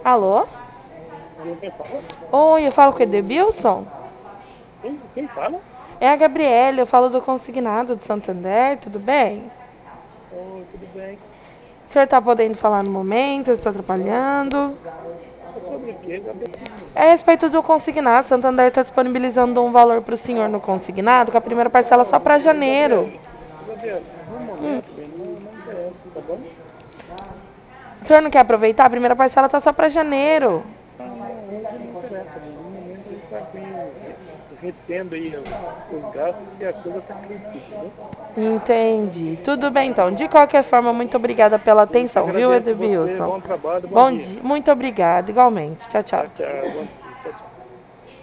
Alô? Alô, quem fala? Oi, eu falo com o Edebilson? Quem fala? É a Gabriela, eu falo do Consignado de Santander, tudo bem? Oi, tudo bem? O senhor tá podendo falar no momento? Eu estou atrapalhando? É sobre o quê, Gabriel? É a respeito do consignado. Santander está disponibilizando um valor para o senhor no consignado, com a primeira parcela só para Ô, janeiro. Gabriele, Gabriele, no momento, bem, não me interessa, tá bom? O senhor não quer aproveitar? A primeira parcela tá só para janeiro. Não, hoje não interessa, bem. No momento a gente está bem, retendo aí os gastos, porque a coisa está meio difícil, entendeu? Entendi. Tudo bem, então. De qualquer forma, muito obrigada pela Eu que atenção, viu, agradeço você, Edebilson? bom trabalho, bom Bom dia. dia. Muito obrigada. Igualmente. Tchau, tchau. Tchau, tchau.